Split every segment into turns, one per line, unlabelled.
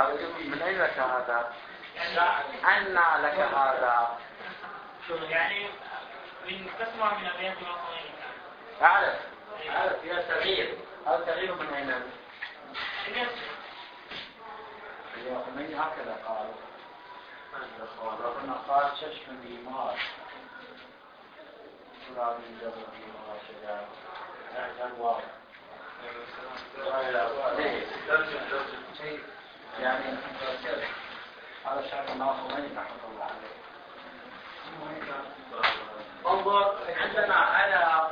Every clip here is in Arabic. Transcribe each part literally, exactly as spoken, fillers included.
من أين لك هذا؟ أن لك هذا؟
يعني من قسمة من أبيات المصريين.
أعرف أعرف يا تغيير. هذا تغيير من أين؟ يا خميني هكذا قال. ربنا قال ششم الإيمان سراب الجبر فيما شجاع أعجل واضح يعني هذا شرح الله خميني رحمة الله عليه. انظر عندنا على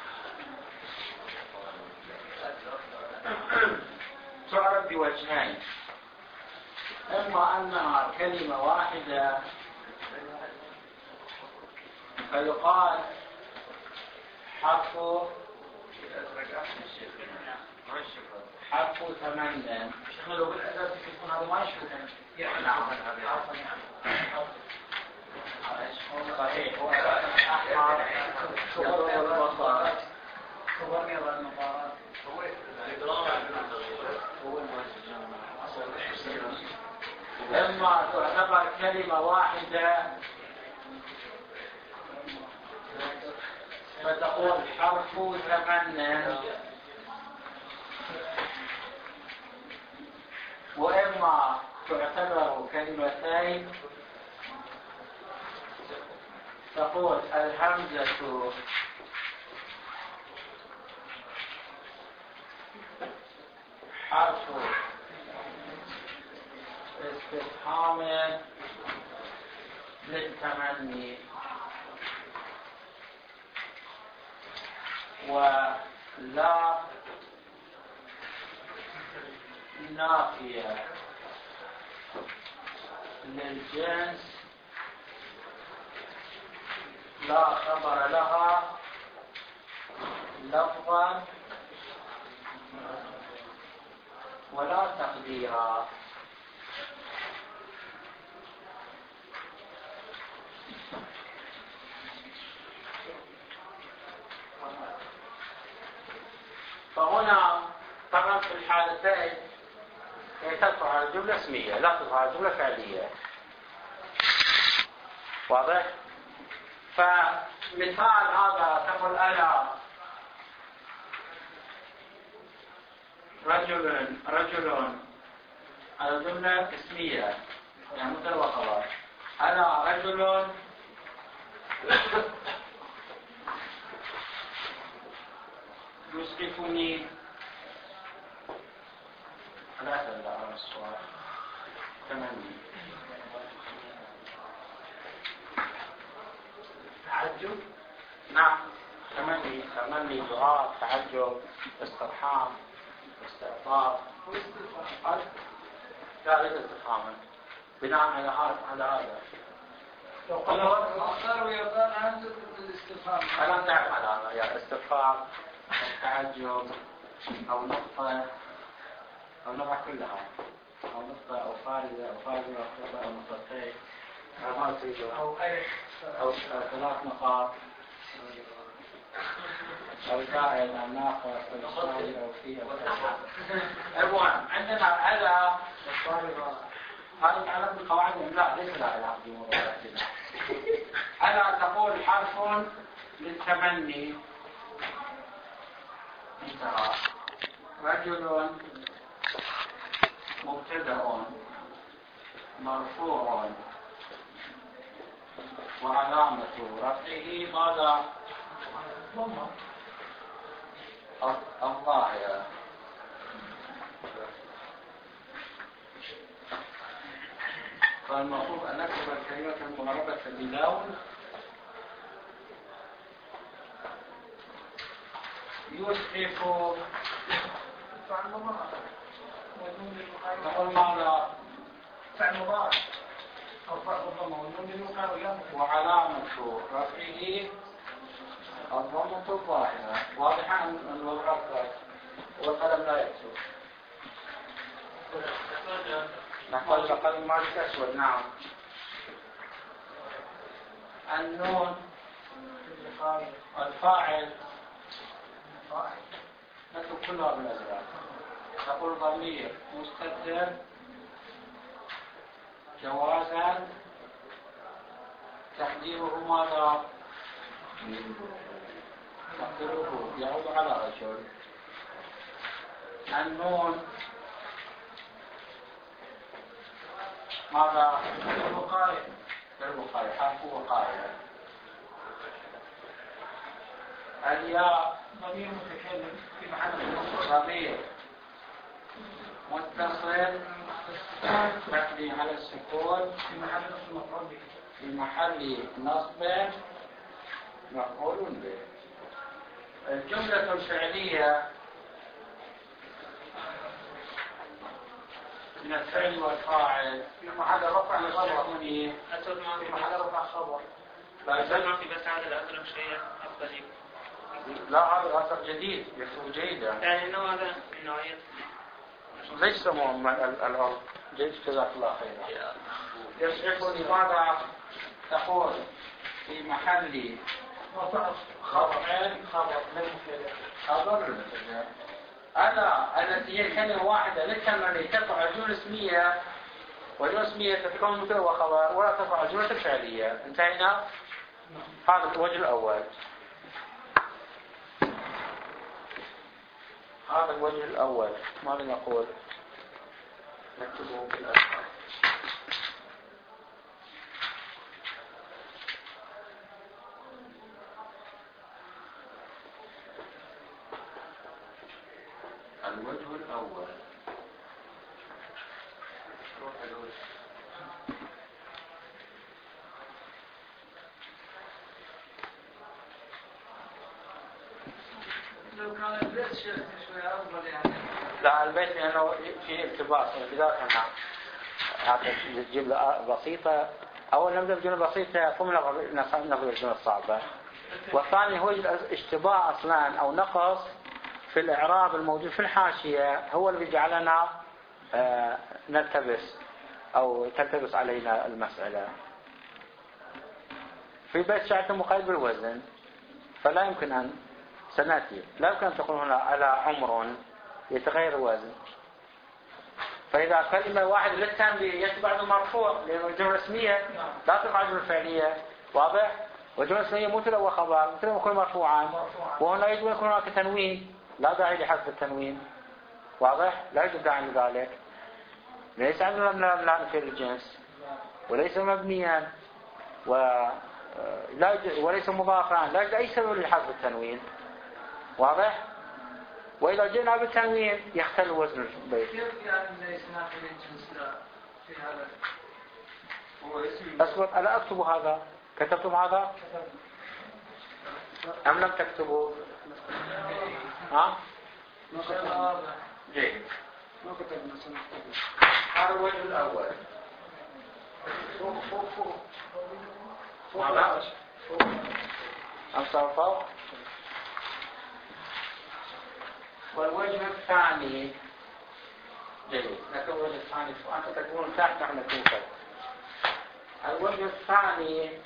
تعرف بوجهين، إما أنها كلمة واحدة فيقال حرف حرف ثمانية. شيخنا لو بالأساس يكون هذا ما يشوفون يعني صحيح. هو أحمر يضرب البصر خبرني على المقارنة إما تعتبر كلمة واحدة فتقول حرف ثمانية، وإما تعتبر كلمتين تقول الهمزة حرف استفهام للتمني، ولا نافية للجنس لا خبر لها لفظا ولا تقديرا. فهنا طبعا في الحالتين تدخل على جملة اسمية لا تدخل على جملة فعلية. واضح؟ فمثال هذا تقول أنا رجل رجل على جملة اسمية يعني مثل وخبر. أنا رجل يسقفني لا أسأل على السؤال تمني تعجب. نعم تمني تمني دعاء تعجب استرحام استعطاف لا ليس استفهاما بناء على هذا على هذا
اختار ويقال همزة الاستفهام.
أنا تعرف على هذا يا استفهام تعجب أو نقطة أو نقطة كلها أو نقطة أو فارزة أو فارزة أو نقطة أو نقطتين أو ما تريد
أو ألف
أو ثلاث نقاط أو زائد أو ناقص أو يساوي أو فيه أو كذا. المهم عندنا على هذا يتعلق بالقواعد الإملاء ليس لا علاقة بموضوع الاعتماد. على تقول حرف للتمني انتهى. رجل مبتدأ مرفوع وعلامة رفعه ماذا؟ الظاهرة. فالمفروض أن نكتب الكلمة المعربة بلون يسعف نقول ماذا؟
فعل مضارع أو فرق الضمة والنون للوقع وينفع
وعلامة رفعه الضمة الظاهرة. واضحة أن الوضع والقلم لا يكتب. نقول القلم مالك أسود. نعم. النون الفاعل نكتب كلها بالأزرق. نقول ضمير مستتر جوازا تقديره ماذا؟ تقديره يعود على رجل. النون ماذا؟
الوقاية
الوقاية، حرف وقاية. الياء
ضمير متكلم في محل النصب.
ضمير متصل مبني على السكون
في محل نصب مفعول به.
في محل نصب مفعول به. الجملة الفعلية من الفعل والفاعل
في محل رفع خبر.
يكون ايه؟
أسود ما
في
في
محل رفع خبر.
لا
أسود
يزال-
ما في بس هذا الأثر شيء أفضل.
لا هذا اثر جديد يكتب جيدا.
يعني إنه هذا من نوعية
ليس يسمون الارض جيد جزاك الله خيرا. يصرف لماذا تقول في محل
رفع
خبر
خبر للمفعول.
خبر أنا التي هي كلمة واحدة للتمرين ترفع الجملة الاسمية والجملة الاسمية تتكون مبتدأ وخبر ولا ترفع الجملة الفعلية. انتهينا. هذا الوجه الأول. هذا الوجه الأول. ماذا نقول؟ نكتبه في الأسفل. الوجه الأول.
لو كان البيت شوية أفضل يعني.
لا البيت لأنه في التباس لذلك أنا هذا الجملة بسيطة. أول نبدأ بجملة بسيطة ثم نقل الجملة الصعبة. والثاني هو الاشتباه أصلا أو نقص في الإعراب الموجود في الحاشية هو الذي جعلنا آه نلتبس أو تلتبس علينا المسألة. في بيت شعر مقيد بالوزن فلا يمكن أن سنأتي لا يمكن أن تقول هنا على عمر يتغير الوزن. فإذا كلمة واحدة للتنبيه يتبع المرفوع لأنه الجملة الاسمية لا تقع الجملة الفعلية. واضح؟ والجملة الاسمية مبتدأ وخبر مبتدأ يكون مرفوعا وهنا يجب أن يكون هناك تنوين لا داعي لحذف التنوين. واضح؟ لا يوجد داعي لذلك. ليس عندنا مبنى في الجنس وليس مبنيا ولا وليس مضافا لا يوجد أي سبب لحذف التنوين. واضح؟ وإذا جئنا بالتنوين يختل وزن البيت.
كيف يعني ليس ناقل الجنس في هذا؟
هو اسم
أسود ألا أكتب هذا؟ كتبتم هذا؟ أم لم تكتبوا؟ ها؟
ما كتبنا.
جيد.
ما كتبنا سنكتب.
هذا الوجه الأول.
فوق فوق فوق.
ماذا؟
فوق.
أم صار فوق؟ والوجه الثاني جيد. نكتب الوجه الثاني وأنت تكون تحت نحن نكون فوق. الوجه الثاني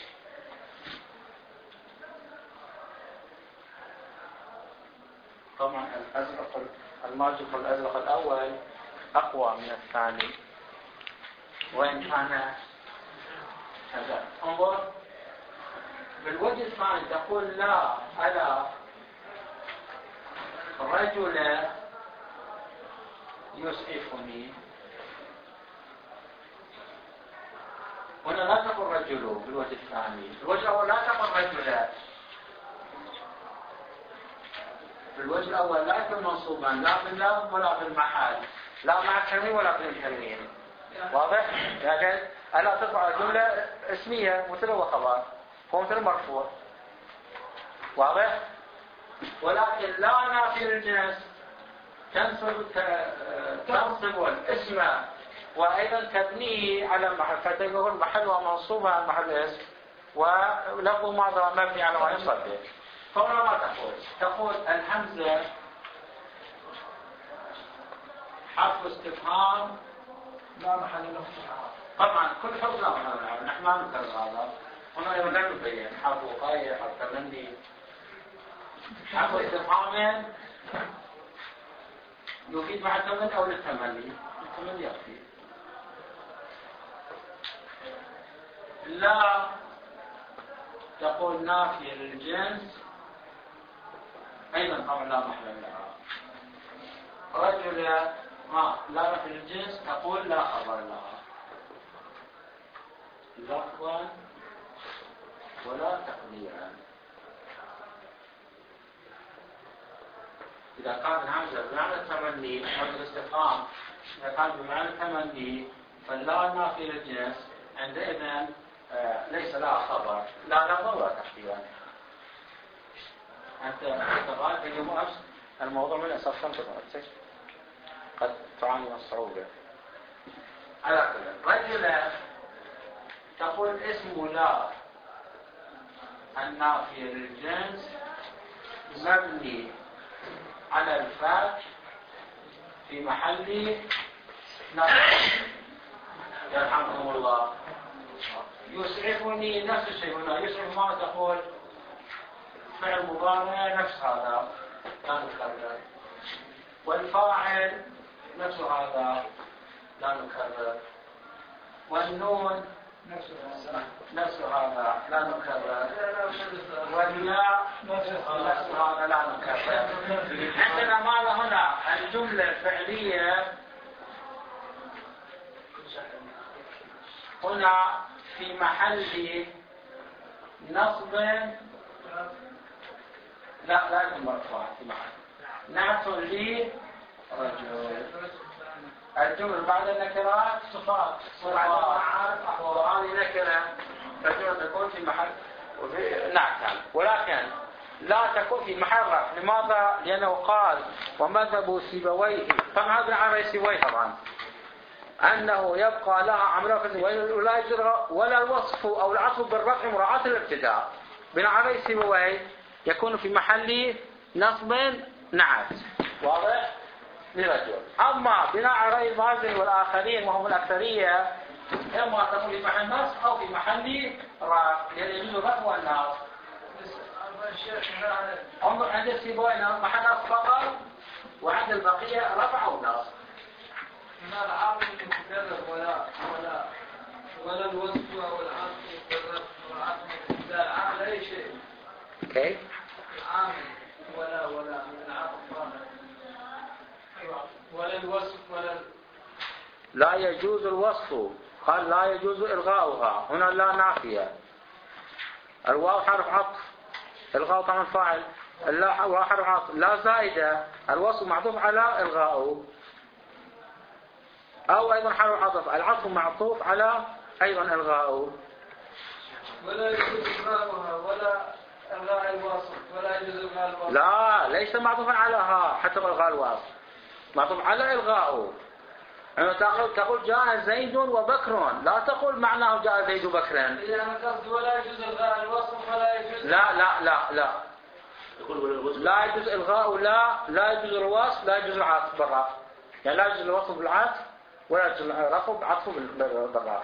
طبعا الأزرق الماجيك الأزرق الأول أقوى من الثاني وإن كان هذا. انظر بالوجه الثاني تقول لا ألا رجل يسعفني. هنا لا تقل رجل بالوجه الثاني. الوجه الأول لا تقل رجل. بالوجه الأول لا يكون منصوبا لا باللام ولا بالمحل لا مع التنوين ولا بالتنوين. واضح؟ لكن ألا ترفع جملة اسمية مبتدأ وخبر هو مبتدأ مرفوع. واضح؟ ولكن لا نافي الجنس تنصب تنصب الاسم وأيضا تبنيه على محل فتقول محل ومنصوبة على محل اسم ولفظ ماذا مبني على ما يصدق. فهنا ما تقول تقول الهمزة حرف استفهام
لا محل له في الإعراب.
طبعا كل حرف لا محل له. نحن ما نكرر هذا. هنا أيضا لا نبين حرف وقاية حرف تمني حرف استفهام يفيد مع التمني أو للتمني. التمني يكفي. لا تقول نافية للجنس، أيضا طبعا لا محل لها. رجل ما لا نافية للجنس تقول لا خبر لها لفظا ولا تقديرا. إذا كان الهمزة بمعنى التمني أو الاستفهام، إذا كان بمعنى التمني فاللا نافية للجنس عندئذ آه ليس لها خبر لا لفظا ولا تقديرا. أنت تغالب اليوم أمس الموضوع من أساس خمسة قد تعاني من الصعوبة. على كل رجل تقول اسم لا النافية للجنس مبني على الفتح في محل نصب. يرحمكم الله. يسعفني نفس الشيء هنا. يسعف ما تقول فعل مضارع نفس هذا لا نكرر، والفاعل نفس هذا لا نكرر، والنون نفس هذا لا نكرر، والياء نفس هذا لا نكرر. عندنا ماذا هنا؟ الجملة الفعلية هنا في محل نصب لا لا يكون مرفوع في محل نعت لي رجل. الجمل بعد النكرات صفات وهذه نكرة فالجمل تكون في محل نعت، ولكن لا تكون في محل رفع. لماذا؟ لأنه قال ومذهب سيبويه، طبعا هذا عن سيبويه طبعا أنه يبقى لها عمله ولا يجرى ولا الوصف أو العطف بالرفع مراعاة الابتداء. بناء على سيبويه يكون في محل نصب نعت واضح لرجل. أما بناء على رأي المازن والآخرين وهم الأكثرية إما تكون في محل نصب أو في محل رفع، لأن يجوز الرفع والنصب. انظر عند السيبويه محل نصب فقط، وعند البقية رفع أو نصب.
من العامل المكرر ولا ولا ولا الوصف او العطف والعطف لا العامل اي شيء.
كيف؟
العامل ولا ولا من العطف ولا الوصف ولا
لا يجوز الوصف. قال لا يجوز إلغاؤها. هنا لا نافية. الواو حرف عطف، إلغاء طبعا فاعل، اللا حرف عطف، لا زائدة، الوصف معطوف على إلغاؤه، أو أيضا حرف عطف، العطف معطوف على أيضا إلغاؤه.
ولا يجوز إلغاؤها ولا إلغاء الوصف ولا يجوز إلغاء الوصف.
لا ليس معطوفا على ها حتى إلغاء الوصف، معطوف على إلغاؤه. يعني تقول تقول جاء زيد وبكر، لا تقول معناه جاء زيد وبكر.
إذا أنا قصدي ولا يجوز إلغاء الوصف ولا يجوز
لا لا لا لا لا يجوز إلغاء، لا لا يجوز الوصف، لا يجوز العطف بالرفع. يعني لا يجوز الوصف بالعطف ولا يجوز الرفع بعطفه بالرفع.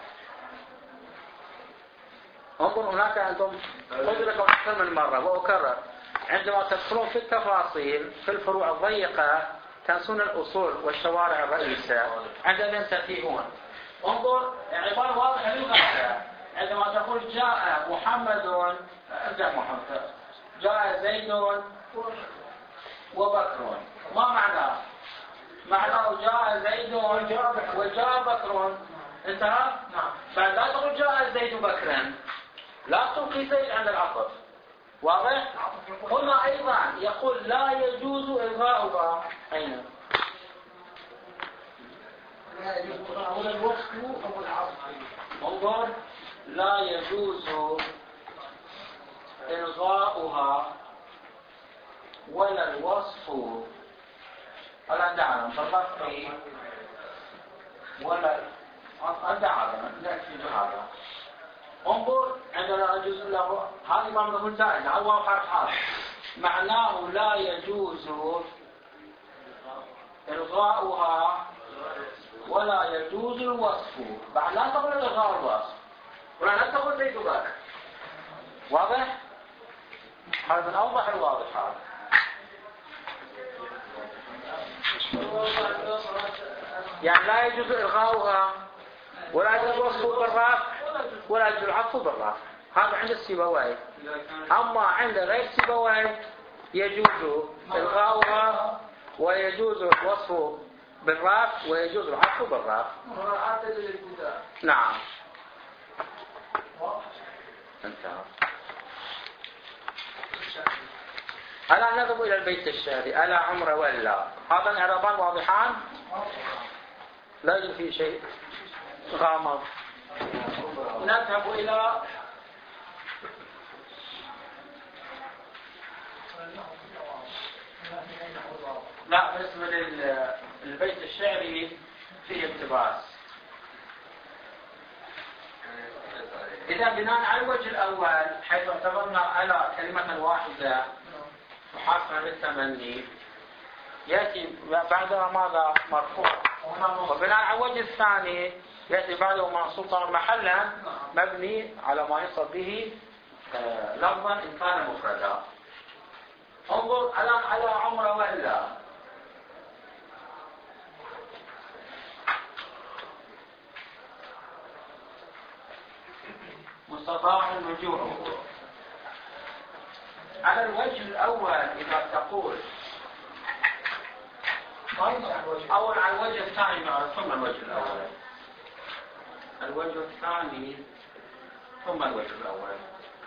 انظر هناك أنتم قلت لكم أكثر من مرة وأكرر، عندما تدخلون في التفاصيل في الفروع الضيقة تنسون الأصول والشوارع الرئيسة، عندما تنتهون. انظر عبارة واضحة للغاية. عندما تقول جاء محمد، جاء محمد، جاء زيد وبكر، ما معناه؟ معناه جاء زيد وجاء بكر، انتهى؟ نعم. فلا تقول جاء زيد بكرا، لا تلقي زيد عند العطف، واضح؟ هنا أيضا يقول لا يجوز إلغاؤها. أين؟
لا يجوز ولا الوصف أو العطف.
انظر لا يجوز إلغاؤها ولا الوصف ولا دعنا بالرفع ولا دعنا نكفي بهذا. انظر عندنا يجوز له هذه ما نقول زائد على الواو حرف حرف، معناه لا يجوز إلغاؤها ولا يجوز الوصف. بعد لا تقول إلغاء الوصف ولا لا تقول زيد بكر. واضح؟ هذا من أوضح الواضحات. يعني لا يجوز إلغاؤها ولا يجوز الوصف بالرفع ولا يجوز العطف بالرفع. هذا عند السيبويه. أما عند غير السيبويه يجوز إلغاؤها ويجوز الوصف بالرفع ويجوز العطف بالرفع.
مراعاة للابتداء.
نعم. انتهى. ألا نذهب إلى البيت الشعري. ألا عمر ولا. هذا الإعرابان واضحان؟ لا يوجد فيه شيء غامض. نذهب إلى لا بالنسبة للبيت الشعري فيه اقتباس. إذا بناء على الوجه الأول حيث اعتبرنا على كلمة واحدة محاصرة للتمني يأتي بعدها ماذا؟ مرفوع. وبناء على الوجه الثاني يأتي بعده منصوب محلا مبني على ما يصل به لفظا إن كان مفردا. انظر الآن على عمر ولا. مستطاع الرجوع. على الوجه الأول إذا تقول أو على الوجه الثاني ثم الوجه الأول. الوجه الثاني ثم الوجه الأول.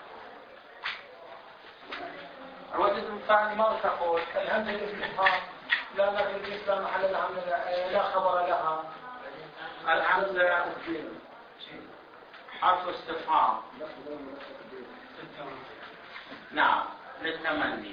الوجه الثاني ماذا تقول؟
الهمزة الاستفهام لا نفي الإسلام محل الهمزة لا خبر لها.
الهمزة حرف استفهام. نعم للتمني.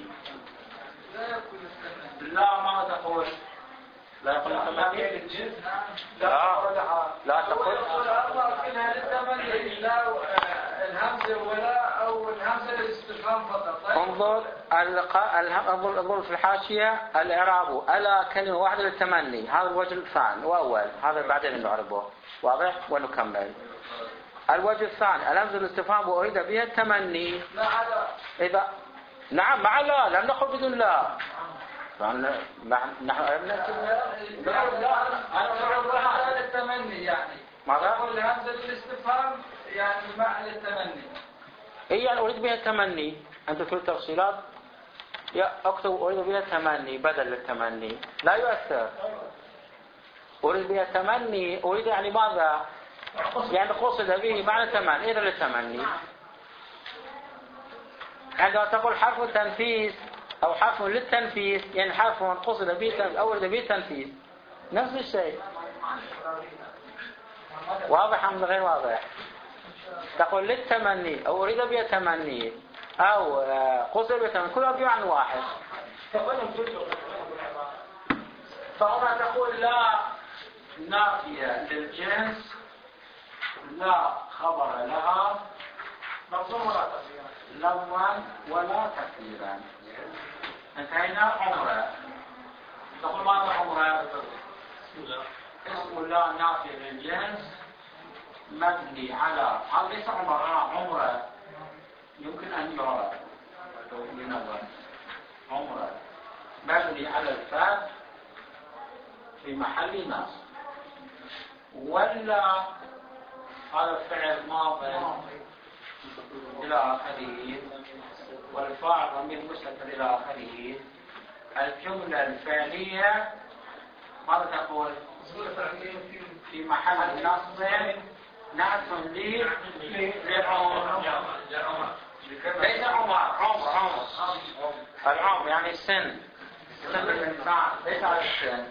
لا ما تقول لا يقول التمني. لا لا تقول
كلها للتمني لا الهمزة ولا أو الهمزة للاستفهام فقط.
انظر انظر انظر في الحاشية الإعراب ألا كلمة واحدة للتمني. هذا الوجه الثاني وأول هذا بعدين نعربه واضح ونكمل. الوجه الثاني الهمزة الاستفهام وأريد بها التمني. إذا نعم مع لا لم نقل بدون لا. نحن نحن
لا لا أنا للتمني يعني.
ماذا؟
أقول الهمزة للاستفهام يعني مع للتمني.
إيه يعني أريد بها التمني. أنت تريد تفصيلات؟ يا أكتب أريد بها التمني بدل التمني لا يؤثر. أريد بها التمني أريد يعني ماذا؟ يعني قصد به معنى تمني إذا للتمني. عندما تقول حرف التنفيذ أو حرف للتنفيذ يعني حرف قصد به أو أريد به التنفيذ نفس الشيء. واضح أم غير واضح؟ تقول للتمني أو أريد به التمني أو قصد به التمني كلها بمعنى واحد. فهنا تقول لا نافية للجنس لا خبر لها مفهوم ولا تفسير لوا ولا تفسيرا. انتهينا عمره. تقول ماذا عمره؟ اسم الله نافي للجنس مبني على هذا ليس عمره عمره يمكن ان يرى ينور عمره مبني على الفاء في محل نصب. ولا هذا الفعل ماضي إلى آخره والفاعل ضمير مستتر إلى آخره. الجملة الفعلية ماذا تقول؟ في محل نصب نعت لي لعمر. ليس عمر عمر عمر العمر يعني السن سن الإنسان ليس على السن.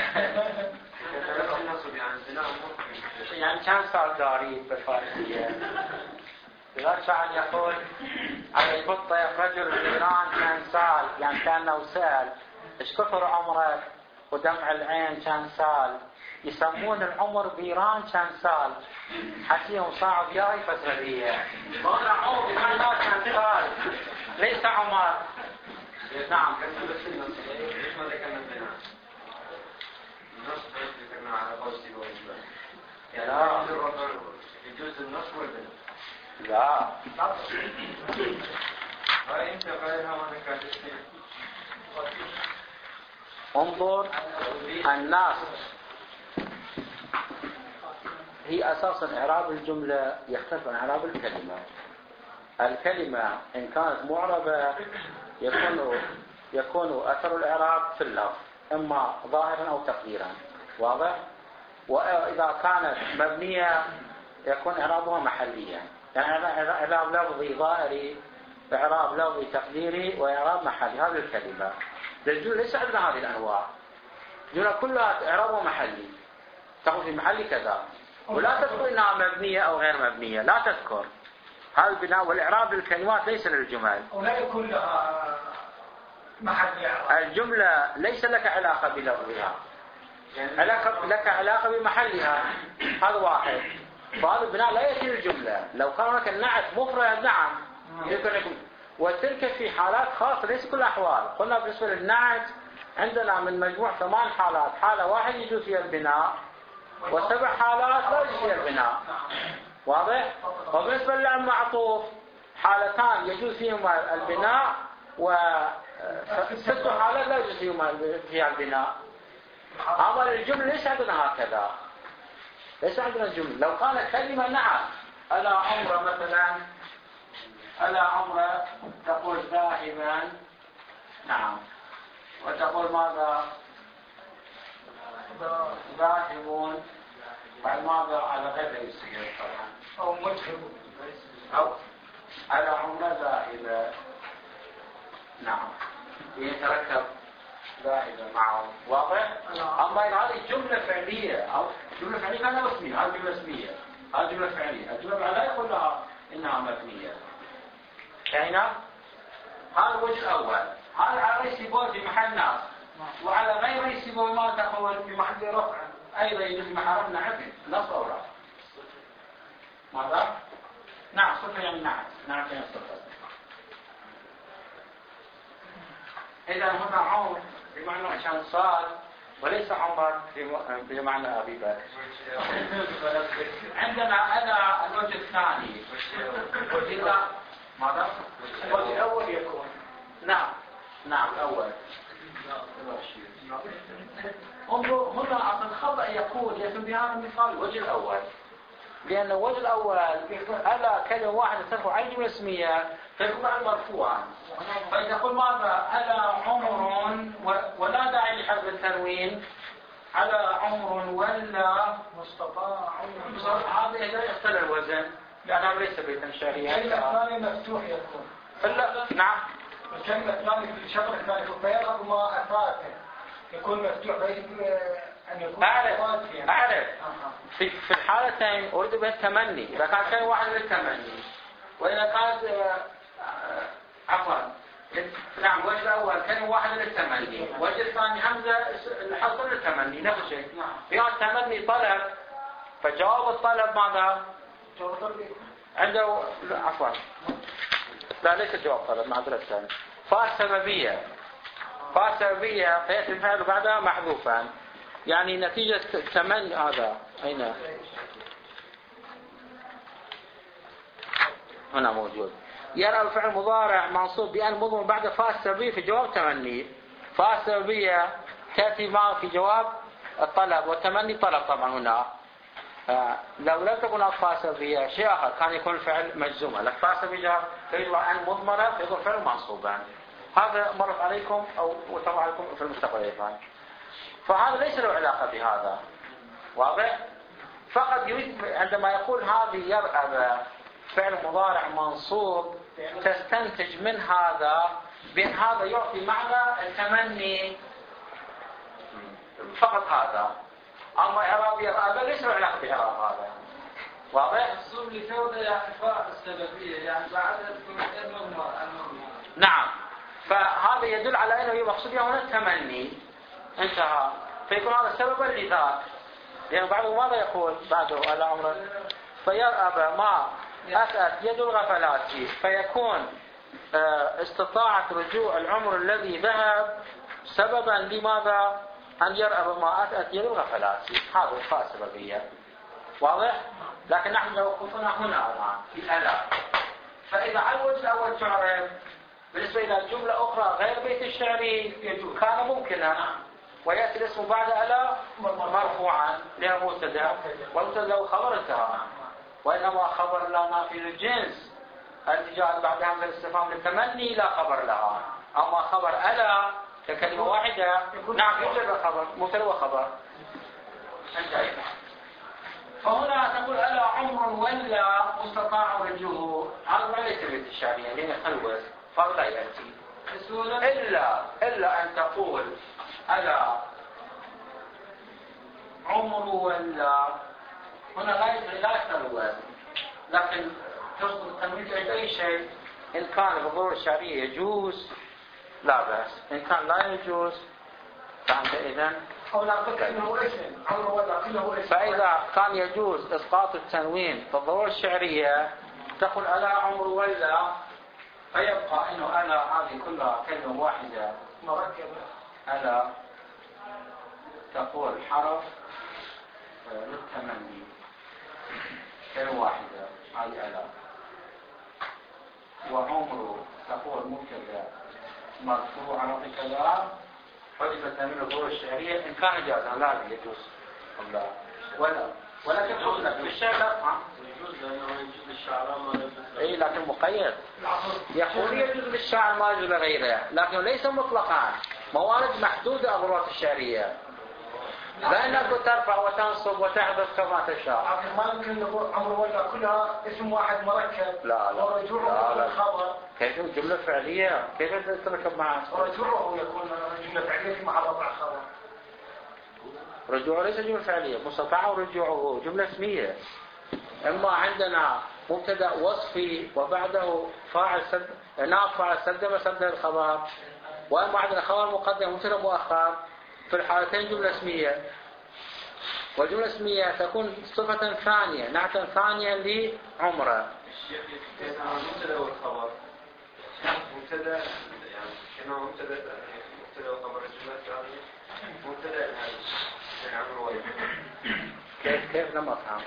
يعني كم صار داري بالفارسية؟ لذلك شاعر يقول على البطة رجل الإيران كان سال يعني كأنه سال إيش كثر عمرك ودمع العين كان سال. يسمون العمر بإيران كان سال حكيهم صعب جاي فترة ما عمر بإيران كان سال ليس عمر. نعم
ليش ما ذكرنا البناء؟ النصب ذكرنا على قوسي والإجمال.
لا
يجوز النصب والبناء.
لا
وإنت غيرها ما ذكرت الشيء.
انظر الناس هي أساسا إعراب الجملة يختلف عن إعراب الكلمة. الكلمة إن كانت معربة يكون يكون أثر الإعراب في اللفظ إما ظاهرا أو تقديرا، واضح؟ وإذا كانت مبنية يكون إعرابها محليا، يعني إعراب لفظي ظاهري، إعراب لفظي تقديري، وإعراب محلي. هذه الكلمة الجملة ليس عندنا هذه الأنواع، الجملة كلها إعرابها محلي، تقول في محل كذا، ولا تذكر إنها مبنية أو غير مبنية، لا تذكر. هذا البناء والإعراب للكلمات ليس للجمل،
ولا يكون لها محل إعراب.
الجملة ليس لك علاقة بلفظها، علاقة لك علاقة بمحلها، هذا واحد. فهذا البناء لا يأتي للجملة. لو كان هناك النعت مفرد نعم يمكن يكون، وتلك في حالات خاصة ليس كل الأحوال. قلنا بالنسبة للنعت عندنا من مجموع ثمان حالات، حالة واحد يجوز فيها البناء، وسبع حالات لا يجوز فيها البناء، واضح؟ وبالنسبة للمعطوف حالتان يجوز فيهما البناء، وست حالات لا يجوز فيها البناء. أما الجملة ليس عندنا هكذا، ليس عندنا الجملة. لو كانت كلمة نعم، ألا عمر مثلا، ألا عمر تقول ذاهبا نعم، وتقول ماذا؟ ذاهبون، بعد ماذا؟ على غير يصير طبعا،
أو مذهب،
أو على عمر ذاهبة نعم، يتركب ذاهبة معه، واضح؟ أما إن هذه جملة فعلية أو جملة فعلية كانت اسمية، هذه جملة اسمية، هذه جملة فعلية، الجملة لا يقول لها إنها مبنية. يعني هذا الوجه الأول، هذا على رئيس يبون في محل ناس، وعلى غير رئيس يبون ما تقول في محل رفع، أيضا يجوز محرم نعم نص أو رفع. ماذا؟ نعم صفة يعني نعم، نعم يعني صفة. إذا هنا عمر بمعنى عشان صال، وليس عمر بمعنى أبي بكر. عندنا أنا الوجه الثاني، إذا ماذا؟
الوجه الأول يكون
نعم نعم الأول. انظر هنا أصلا خطأ يقول يتم بهذا المثال الوجه الأول، لأن الوجه الأول ألا كلمة واحدة ترفع أي جملة اسمية فيكون معنى مرفوعا. فإذا قل ماذا؟ ألا عمر، ولا داعي لحذف التنوين، على عمر ولا
مصطفى عمر،
هذا لا يختل الوزن لأنه ليس بيتا شعريا.
الكلمة الثانية مفتوح يكون.
فلا نعم.
الكلمة الثانية في الشطر الثاني فيرغب ما أفاته يكون مفتوح بين أن يكون
أعرف
فيه.
أعرف في في الحالتين أريد بها التمني، إذا كان كلمة واحدة للتمني، وإذا كانت عفوا نعم وجه الأول كلمة واحدة للتمني، وجه الثاني همزة الحصر للتمني نفس الشيء. في التمني طلب، فجواب الطلب ماذا؟ عنده عفوا لا ليس جواب طلب معذرة الثاني، فاء سببية، فاء سببية فيأتي الفعل بعدها محذوفا، يعني نتيجة تمني. هذا أين؟ هنا موجود. يرى الفعل مضارع منصوب بأن مضمر بعد فاء السببية في جواب تمني. فاء السببية تأتي معه في جواب الطلب، والتمني طلب طبعا هنا. لو لم تكن الفاء السببية شيء آخر كان يكون الفعل مجزوما، الفاء السببية فيطلع أن مضمرة فيكون الفعل منصوبا. هذا مرت عليكم أو وتمر عليكم في المستقبل أيضا. فهذا ليس له علاقة بهذا، واضح؟ فقط يريد عندما يقول هذه يرغب فعل مضارع منصوب تستنتج من هذا بأن هذا يعطي معنى التمني فقط هذا. أما إعراب يرغب ليس له علاقة بإعراب هذا، واضح؟
الصوم لتوضع يعني فاء السببية يعني بعد المضمر.
نعم، فهذا يدل على أنه يقصد هنا التمني، انتهى. فيكون هذا سببا لذاك، لأن بعده ماذا يقول بعده على عمره؟ فيرأب ما أتت يد الغفلات، فيكون استطاعت رجوع العمر الذي ذهب سببا لماذا؟ أن يرأب ما أتت يد الغفلات. هذا الفاء السببية، واضح؟ لكن نحن لو وقفنا هنا الآن في الألا، فإذا على الوجه الأول تعرف بالنسبة إلى جملة أخرى غير بيت الشعري كان ممكنا، ويأتي الاسم بعد ألا مرفوعا لها مبتدا والمبتدا له خبر انتهى. وإنما خبر لا نافي للجنس التي جاءت بعد همزة الاستفهام للتمني لا خبر لها. أما خبر ألا ككلمة واحدة نعم يوجد خبر مبتدا وخبر انتهى. فهنا تقول ألا عمر ولا مستطاع رجوه هذا ما ليس بيت الشعرية لأن يخلوز فلا يأتي إلا إلا أن تقول ألا عمر ولا هنا لا لا يخلوز لكن تصدق التنوين عند أي شيء إن كان بالضرورة الشعرية يجوز لا بأس إن كان لا يجوز فعندئذ فإذا كان يجوز إسقاط التنوين في الضرورة الشعرية تقول ألا عمر ولا فيبقى إنه ألا هذه كلها كلمة واحدة مركبة. ألا تقول حرف للتمني كلمة واحدة هذه ألا. وعمر تقول مبتدا مرفوع على كذا حذفت من الضرورة الشعرية إن كان جازا لا يجوز ولا ولا ولا تقول لك بالشعر لا
يجوز لأنه يجوز للشعراء ما يجوز.
اي لكن مقيد يقول يجوز للشاعر ما يجوز لغيره لكن ليس مطلقا موارد محدودة الضرورات الشعرية لأنك ترفع وتنصب وتحذف كما تشاء.
لكن ما يمكن نقول عمر ولا كلها اسم واحد مركب.
لا لا
ورجوعه
لا, لا.
الخبر
كيف جملة فعلية كيف تتركب معه؟
ورجوعه يكون جملة فعلية مع رفع خبر.
رجوعه ليس جملة فعلية مستطاع ورجوعه جملة اسمية. إما عندنا مبتدا وصفي وبعده فاعل سد نائب فاعل سد سد الخبر وإما عندنا خبر مقدم مبتدا مؤخر في الحالتين جملة اسمية. والجملة الاسمية تكون صفة ثانية نعتا ثانيا لعمره.
المبتدا والخبر مبتدا يعني كما مبتدا مبتدا وخبر الجملة الثانية مبتدا يعني عمر ولا
كيف كيف لم أفهم.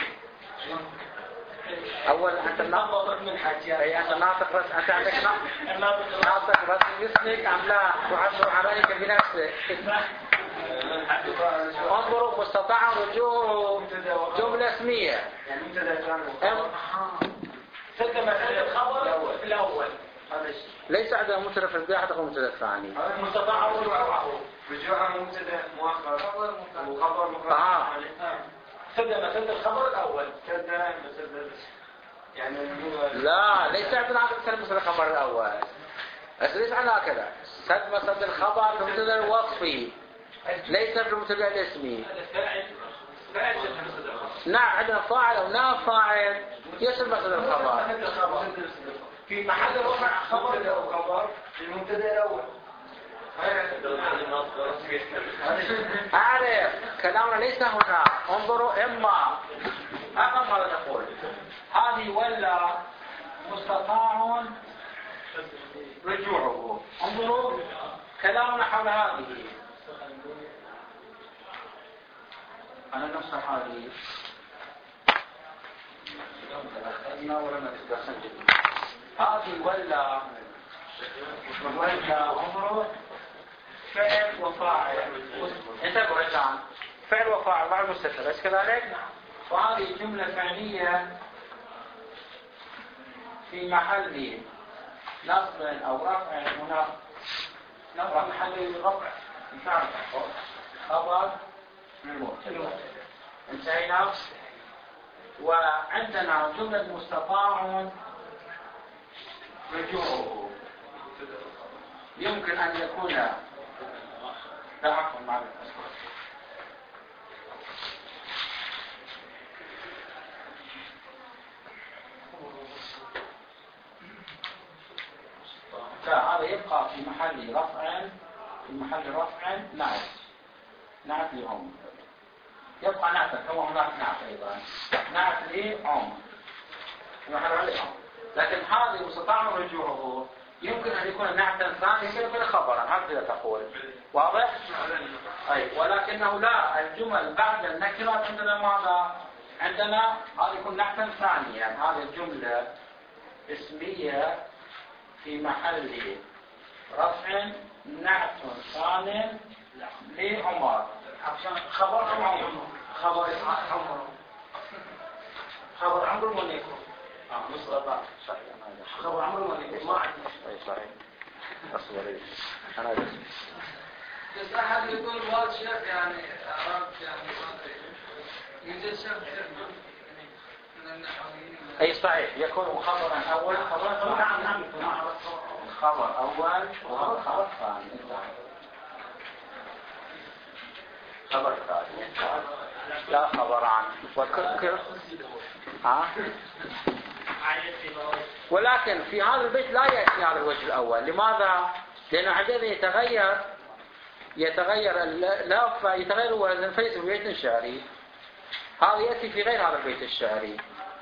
أول أنت ناطق من حاجة أي أنت ناطق بس أنت عندك ناطق بس باسمك أم لا تعبر عليك بنفسك. انظروا مستطاع رجوع جملة اسمية
يعني مبتدا
سد مثل الخبر في الأول
ليس عندنا مبتدا في البداية حتى مبتدا ثاني.
مستطاع رجوعه
رجوعه مبتدا مؤخر وخبر
آه.
سد مثل الخبر الأول
سد مثل يعني
لا ليس عندنا سد مثل الخبر الأول بس ليس عندنا كذا سد مثل الخبر في المبتدا الوصفي ليس في المبتدا الاسمي. نعم عندنا فاعل أو نائب فاعل يصل مثل الخبر
في محل رفع خبر أو خبر
في المبتدا الأول.
أعرف كلامنا ليس هنا. انظروا إما أفهم ماذا تقول هذه ولا مستطاع رجوعه. انظروا كلامنا حول هذه أنا نفس هذه هذه ولا ولا عمره فعل وفاعل انتبهوا الآن فعل وفاعل مع المستتر أليس كذلك؟ وهذه جملة فعلية في محل نصب أو رفع هنا نرى محل رفع فعل خبر انتهينا. وعندنا جملة مستطاع رجوعه يمكن أن يكون لا عفوا مع هذا يبقى في محل رفع في محل رفع نعت نعت لهم يبقى نعت هو هناك نعت أيضا نعت لهم محل عليهم. لكن هذا مستطاع رجوعه يمكن أن يكون نعتا ثانيا يمكن خبرا هكذا تقول واضح؟ أي ولكنه لا الجمل بعد النكرات عندنا ماذا؟ عندنا هذا يكون نعتا ثانيا هذه الجملة اسمية في محل رفع نعت ثاني لعمر
عشان خبر عمر خبر عمر خبر عمر ولا يكون
اه مصطفى صحيح
خبر عمر ولا يكون ما عندي
اي صحيح اصبري انا بس
بس أحد يقول بعض شيخ يعني أعراب يعني ما أدري يوجد شيخ من النحويين
اي صحيح يكون خبرا اول خبر
نعم نعم
خبر اول وخبر خبر ثاني خبر ثاني لا خبران وكل ها ولكن في هذا البيت لا يأتي هذا الوجه الأول. لماذا؟ لأنه حينئذ يتغير يتغير اللفظ يتغير الوزن فيصير بيت شعري. هذا يأتي في غير هذا البيت الشعري.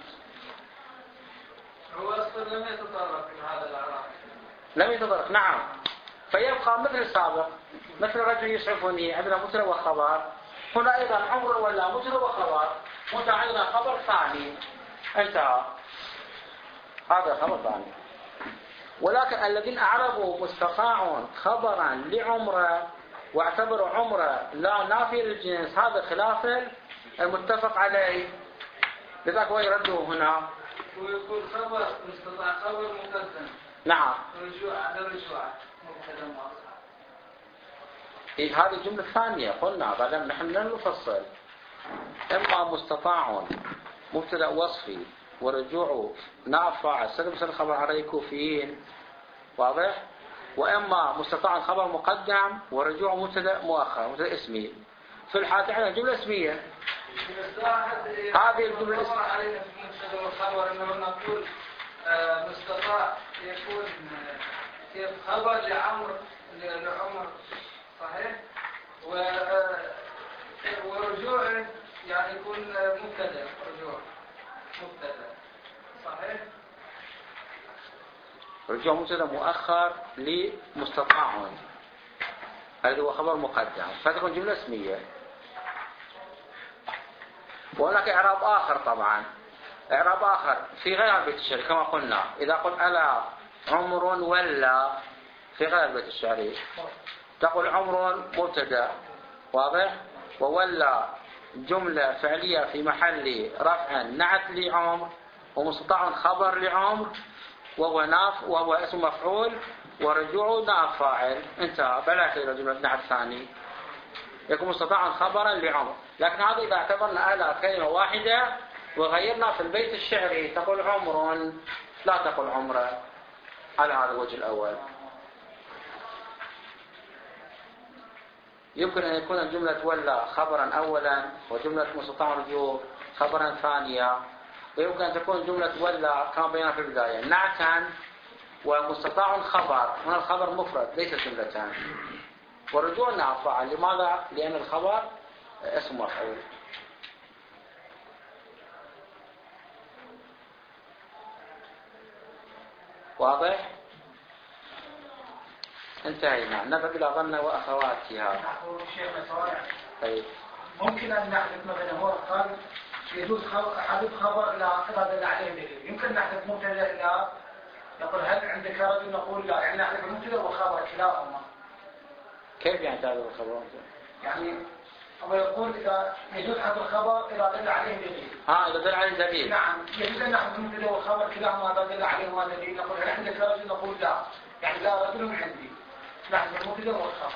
هو أصلا لم يتطرق إلى هذا الأعراف.
لم يتطرق نعم. فيبقى مثل السابق مثل رجل يسعفني عندنا مبتدا وخبر. هنا أيضا عمر ولا مبتدا وخبر. هنا عندنا خبر ثاني انتهى. هذا خبر ثاني. ولكن الذين أعربوا مستطاع خبرا لعمره واعتبروا عمره لا نافي للجنس هذا خلاف المتفق عليه. لذلك هو يرده هنا.
ويقول خبر مستطاع خبر مقدم.
نعم.
رجوع على رجوع مبتدا مؤخر.
إيه هذه الجملة الثانية قلنا بعدين نحن لن نفصل. إما مستطاع مبتدا وصفي ورجوع نافع سلم سلم خبر عليه كوفيين واضح. وإما مستطاع خبر مقدم ورجوع مبتدا مؤخر مبتدا اسمي. في الحالة عندنا جملة اسمية. هذه الجملة الاسمية
علينا في مبتدا والخبر إنه نقول آه مستطاع يكون كيف خبر لعمر لعمر صحيح و ورجوع يعني يكون مبتدا رجوع مبتدا صحيح.
رجوع مبتدا مؤخر لمستطاع هذا هو خبر مقدم فتكون جملة اسمية. وهناك إعراب آخر طبعا إعراب آخر في غير البيت الشعري كما قلنا. إذا قلت ألا عمر ولا في غير البيت الشعري تقول عمر مبتدا واضح وولا جملة فعلية في محل رفع نعت لعمر ومستطاع خبر لعمر وهو ناف وهو اسم مفعول ورجوع ناف فاعل انتهى. بلا خير جملة نعت ثاني يكون مستطاع خبرا لعمر. لكن هذا إذا اعتبرنا ألا كلمة واحدة وغيرنا في البيت الشعري تقول عمر لا تقول عمره على هذا الوجه الأول. يمكن أن يكون الجملة ولا خبرا أولا وجملة مستطاع رجوع خبرا ثانية. ويمكن أن تكون جملة ولا كما بينا في البداية نعتا ومستطاع خبر. هنا الخبر مفرد ليس جملتان. ورجوع نعت فاعل. لماذا؟ لأن الخبر اسم مفعول. واضح؟ انتهينا. نذهب إلى ظن وأخواتها. طيب.
ممكن أن نحدث مثلا هو قال يجوز حذف خبر إلى إذا دل عليه دليل. يمكن نحدث مبتدا إلى يقول هل عندك رجل نقول لا يعني نحدث المبتدا والخبر كلاهما.
كيف يعني تعرف الخبر؟
يعني هو يقول إذا يجوز حذف الخبر إذا دل عليه دليل.
ها إذا دل عليه دليل.
نعم يجوز أن نحدث المبتدا والخبر كلاهما إذا دل عليهما دليل. نقول هل عندك رجل نقول لا يعني لا رجل عندي. نحذف المبتدا والخبر.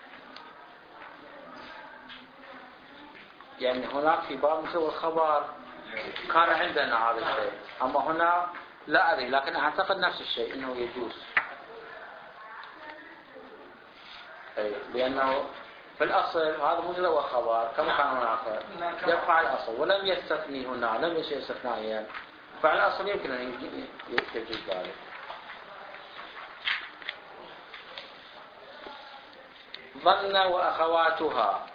يعني هناك في باب مثل الخبر كان عندنا هذا الشيء أما هنا لا أدري لكن أعتقد نفس الشيء إنه يجوز. أي لأنه في الأصل هذا مبتدا وخبر كما كان هناك يبقى على الأصل ولم يستثني هنا لم يشيء استثنائيا فعلى الأصل يمكن أن يجوز ذلك. ظن وأخواتها.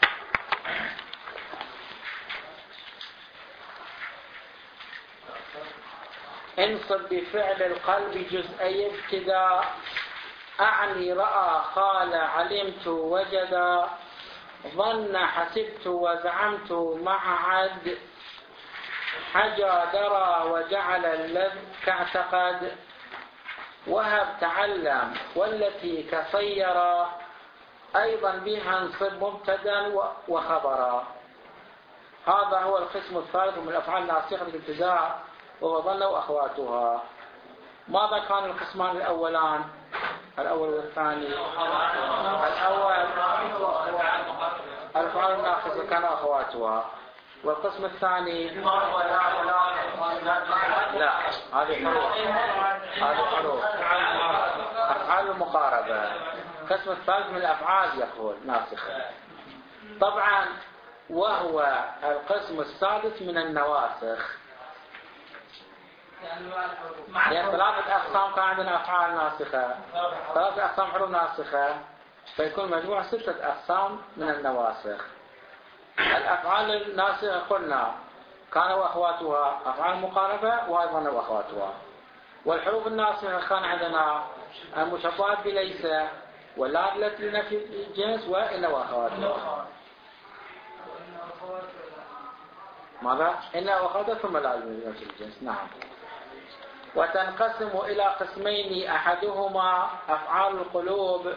انصب بفعل القلب جزئي ابتداء أعني رأى قال علمت وجد ظن حسبت وزعمت مع عد حجى درى وجعل الذ كاعتقد وهب تعلم والتي كصير أيضا بها نصب مبتدا وخبرا. هذا هو القسم الثالث من الأفعال الناسخة الابتداء وهو ظن وأخواتها. ماذا كان القسمان الأولان؟ الأول والثاني. الأول الأفعال الناقصة كان أخواتها، والقسم الثاني لا، هذه حروف، هذه حروف أفعال المقاربة. القسم الثالث من الأفعال يقول ناسخة. طبعا وهو القسم السادس من النواسخ. يعني ثلاثة أقسام كان عندنا أفعال ناسخة، ثلاثة أقسام حروف ناسخة، فيكون مجموع ستة أقسام من النواسخ. الأفعال الناسخة قلنا كان وأخواتها أفعال مقاربة وأيضا وأخواتها. والحروف الناسخة كان عندنا المشبهات بليس واللام التي لنفي الجنس وإن وأخواتها. ماذا؟ إن وأخواتها ثم لا لنفي الجنس. نعم. وتنقسم إلى قسمين، أحدهما أفعال القلوب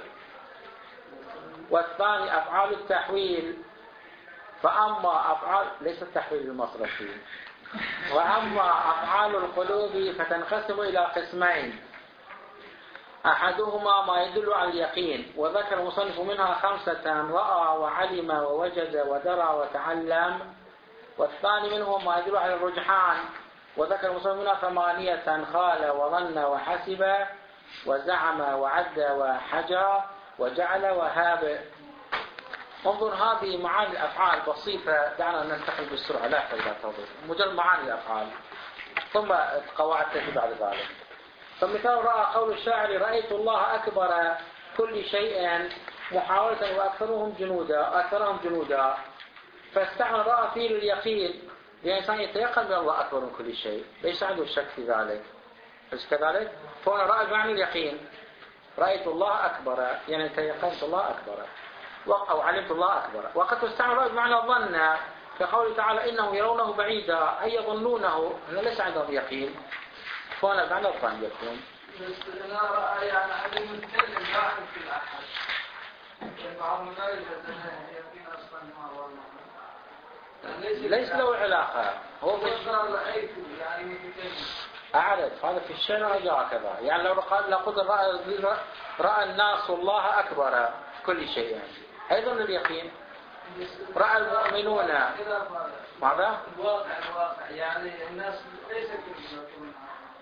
والثاني أفعال التحويل. فأما أفعال ليس التحويل المصرفي، وأما أفعال القلوب فتنقسم إلى قسمين، أحدهما ما يدل على اليقين، وذكر المصنف منها خمسة: رأى وعلم ووجد ودرى وتعلم. والثاني منهم ما يدل على الرجحان، وذكر المصنف منها ثمانية: خال وظن وحسب وزعم وعد وحجى وجعل وهاب. انظر هذه معاني الأفعال بسيطة، دعنا ننتقل بالسرعة لا يحتاج إلى توضيح، مجرد معاني الأفعال ثم قواعد تأتي بعد ذلك. فمثال رأى قول الشاعر: رأيت الله أكبر كل شيء محاولة وأكثرهم جنودا أكثرهم جنودا. فاستعمل رأى فيه لليقين، يعني الإنسان يتيقن بأن الله أكبر من كل شيء، ليس عنده شك في ذلك، أليس كذلك؟ فهنا رأى بمعنى اليقين، رأيت الله أكبر يعني تيقنت الله أكبر، أو علمت الله أكبر. وقد تستعمل رأي بمعنى الظن، كقوله تعالى: إنهم يرونه بعيدا، أي يظنونه، هذا ليس عندهم يقين، فهنا بمعنى الظن يكون.
بس أنا رأى يعني علم متكلم لا أعرف في الأحد، بعضهم لا يجد يقين أصلا ما هو الله،
ليس له علاقة. هو
مش رأيته يعني متكلم.
أعرف هذا في الشارع جاء كذا، يعني لو قال لقد رأى رأى الناس الله أكبر كل شيء، يعني أيضا اليقين. رأى المؤمنون ماذا؟
الواقع الواقع يعني الناس ليس كلهم.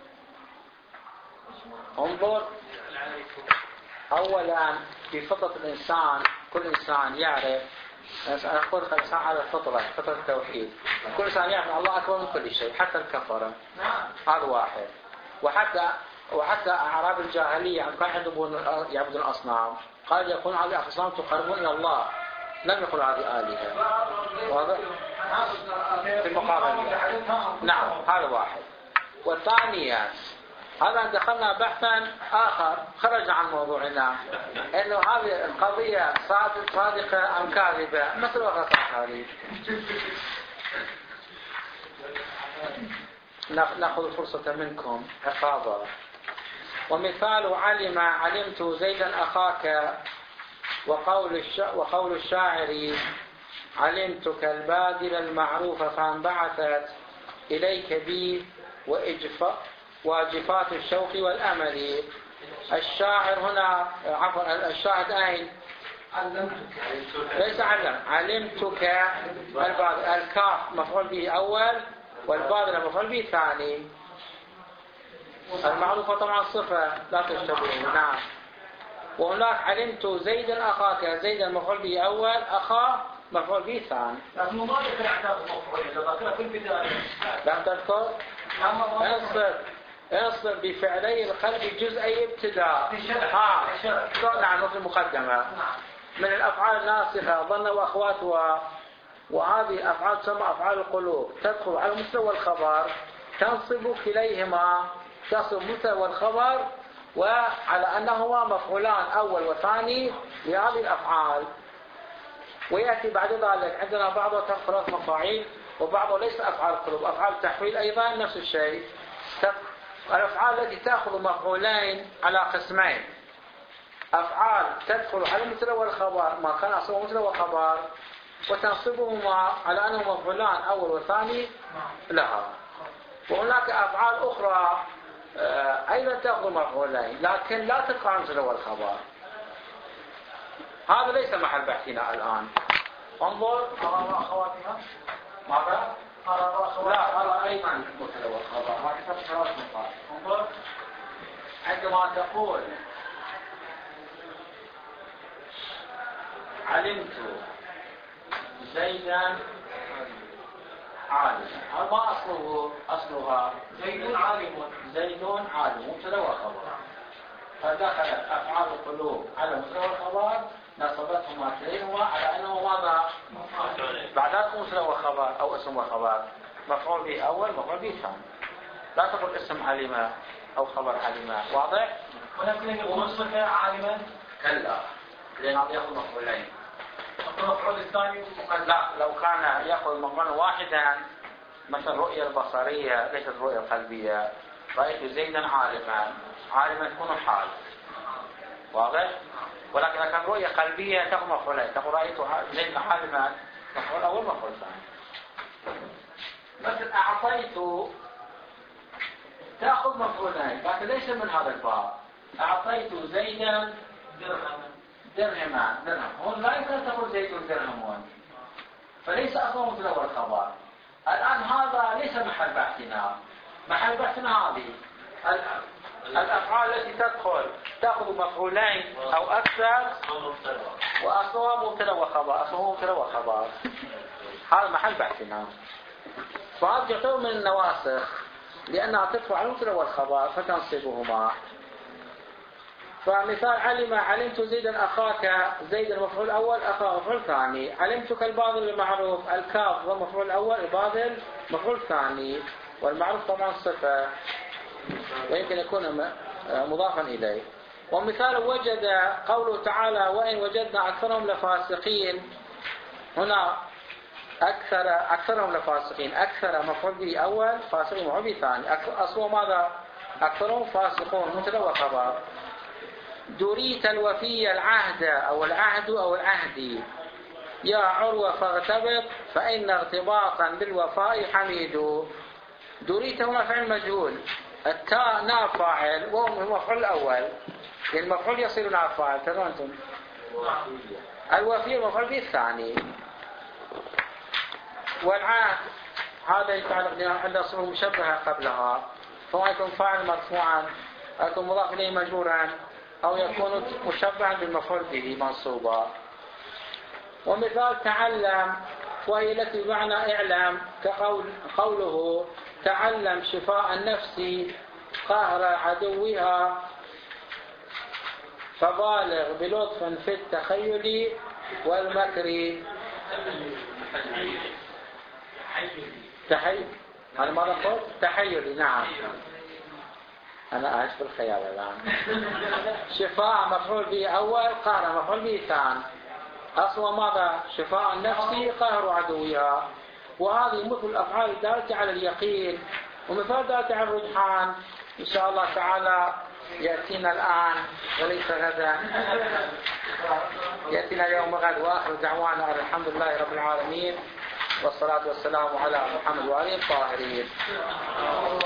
انظر أولا في فطرة الإنسان، كل إنسان يعرف، أنا أقول الإنسان على الفطرة، فطرة التوحيد، كل إنسان يعرف أن الله أكبر من كل شيء حتى الكفرة. هذا واحد. وحتى وحتى أعراب الجاهلية كان عندهم يعبدون الأصنام، قال يكون هذه الأصنام تقربون إلى الله، لم يقل هذه آلهة. واضح؟ في المقابل نعم، هذا واحد. والثانية هذا دخلنا بحثا آخر خرج عن موضوعنا، إنه هذه القضية صادقة أم كاذبة، مثل وقت هذه. نأخذ الفرصة منكم حفاظا. ومثال علم علمت زيدا أخاك، وقول الشا وقول الشاعر: علمتك البادل المعروف فانبعثت إليك بي وإجفاء واجفات الشوق والأمل. الشاعر هنا عفوا الشاهد أين؟ علمتك، ليس علم، علمتك البادل، الكاف مفعول به أول والبادل مفعول به ثاني. المعروفة طبعا صفة لا تشتبه. نعم. وهناك علمت زيدا أخاك، زيدا مفعول به أول، أخا مفعول به ثاني.
لكن ما ذكر اعتراض مفعول، إذا ذكر في البداية
لم تذكر؟ انصب انصب بفعلي القلب جزئي ابتداء. ها نعم، في المقدمة. من الأفعال الناسخة ظن وأخواتها، وهذه أفعال تسمى أفعال القلوب، تدخل على مستوى الخبر، تنصب كليهما، تنصب مستوى الخبر وعلى أنهما مفعولان أول وثاني لهذه الأفعال. ويأتي بعد ذلك عندنا بعضها ثلاث مفاعيل وبعضها ليس أفعال القلوب، أفعال التحويل أيضا نفس الشيء. الأفعال التي تأخذ مفعولين على قسمين، أفعال تدخل على المبتدأ والخبر ما كان أصله مبتدأ وخبر وتنصبهما على أنهما مفعولان أول وثاني لها. وهناك أفعال أخرى أيضا تأخذ مفعولين لكن لا تدخل على المبتدأ والخبر. هذا ليس محل بحثنا الآن. انظر
أرى أخواتها
ماذا؟
أرى أخواتها
لا أرى أيضا المبتدأ والخبر. ما كتبت ثلاث نقاط. انظر عندما تقول علمت زيدا عالما، ما أصله أصلها
زيد عالم
زيد عالم مبتدأ وخبر، فدخلت أفعال القلوب على مبتدأ والخبر نصبتهما كليهما على أنه ماذا؟ بعد ذلك مبتدأ وخبر أو اسم وخبر، مفعول به أول مفعول به ثاني. لا تقول اسم علم أو خبر علم. واضح؟
ولكن يكون صفة عالما
كلا، لأن هذا يأخذ مفعولين.
المفعول الثاني
لا، لو كان يأخذ مفعولا واحدا مثل الرؤية البصرية ليست الرؤية القلبية، رأيت زيدا عالما، عالما تكون حال. واضح؟ ولكن إذا كان رؤية قلبية تأخذ مفعولين، تقول رأيت زيدا عالما مفعول أول مفعول ثاني. مثل أعطيت تأخذ مفعولين لكن ليس من هذا الباب. أعطيت زيدا
درهما
درهما درهم، هون لا يمكن تقول زيد درهم، فليس أصلا مبتدأ والخبر. الآن هذا ليس محل بحثنا. محل بحثنا هذه الأفعال التي تدخل تأخذ مفعولين أو أكثر وأصلها مبتدأ وخبر، أصلها مبتدأ وخبر. هذا محل بحثنا. فهذا يعتبر من النواسخ لأنها تدخل على المبتدأ والخبر فتنصبهما. فمثال علم علمت زيدا أخاك، زيدا مفعول أول أخاه مفعول ثاني. علمتك الباذل المعروف، الكاف هو مفعول أول الباذل مفعول ثاني، والمعروف طبعا صفة ويمكن يكون مضافا إليه. ومثال وجد قوله تعالى وإن وجدنا أكثرهم لفاسقين، هنا أكثر أكثرهم لفاسقين، أكثر مفعول به أول فاسقين مفعول به ثاني، أصله ماذا؟ أكثرهم فاسقون مبتدأ وخبر. دريت الوفي العهد أو العهد أو العهد، يا عروة فاغتبط فإن اغتباطا بالوفاء حميد. دريت هنا فعل مجهول، التاء نائب فاعل وهو المفعول الأول، يعني المفعول يصير نائب فاعل. ترى أنتم الوفي المفعول به الثاني. والعهد هذا يتعلق عند صفة مشبهة قبلها، فهو يكون فاعل مرفوعا أو يكون مضاف إليه مجرورا أو يكون مشبها بالمفعول به منصوبا. ومثال تعلم وهي التي بمعنى اعلم، كقول قوله تعلم شفاء النفس قهر عدوها، فبالغ بلطف في التخيل والمكر. تحيل أنا ماذا قلت؟ تحيلي. نعم أنا أعيش في الخيال الآن. شفاء مفعول به أول، قهر مفعول به ثاني، أصل ماذا؟ شفاء النفس قهر عدوها. وهذه مثل الأفعال الدالة على اليقين، ومثال دالة على الرجحان إن شاء الله تعالى يأتينا الآن وليس غدا، يأتينا يوم غد. وآخر دعوانا الحمد لله رب العالمين، والصلاة والسلام على محمد وآله الطاهرين.